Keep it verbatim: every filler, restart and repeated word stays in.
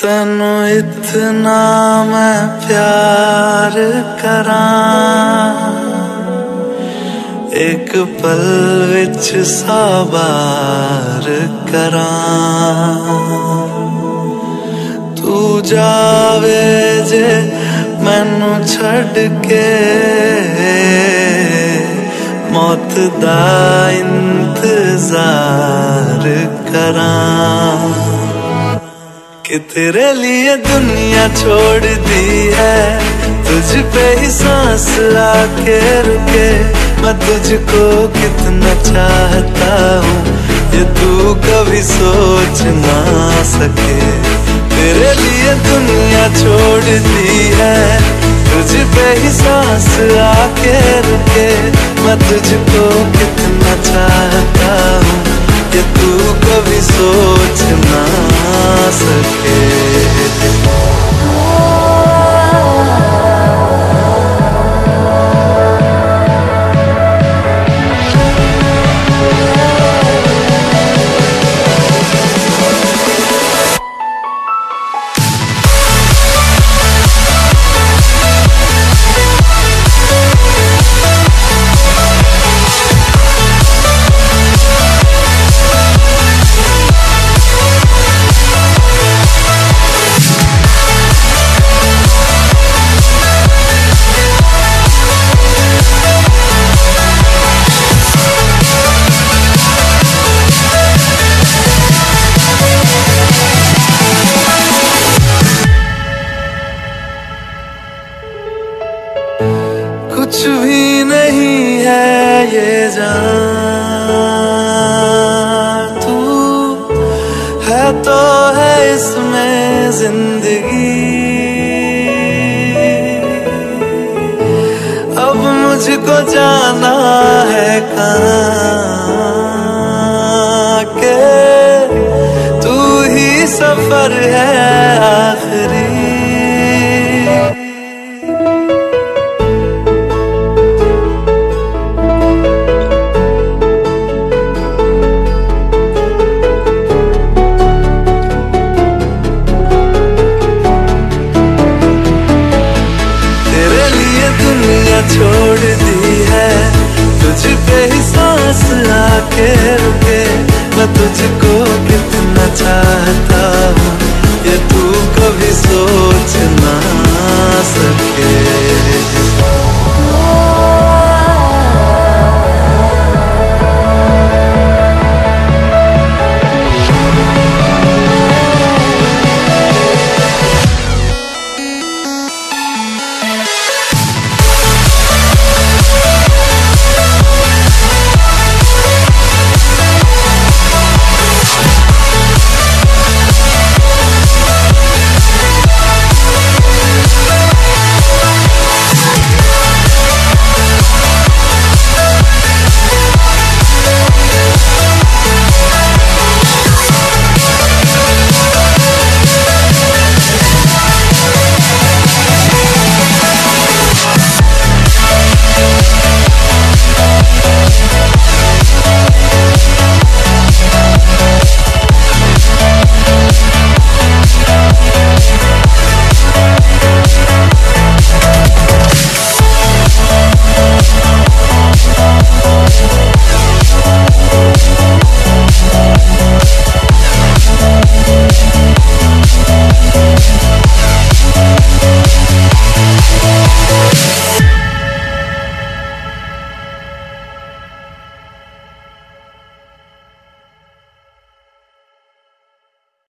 तेनू इतना मैं प्यार करां, एक पल विच सौ बार करां। तू जावे जे मैनू छड़ के, मौत दा इंतजार करां। कि तेरे लिए दुनिया छोड़ दी है, तुझ पे ही सांस आके रुके। मैं तुझको कितना चाहता हूँ ये तू कभी सोच ना सके। तेरे लिए दुनिया छोड़ दी है, तुझ पे ही सांस आके रुके। मैं तुझको कितना चाहता हूँ ये तू कभी सोच ना सके। कुछ भी नहीं है ये जान, तू है तो है इसमें जिंदगी। अब मुझको जाना है कहाँ के, तू ही सफर है आखिरी। छोड़ दी है, तुझ पे ही सांस आके रुके। मैं तुझ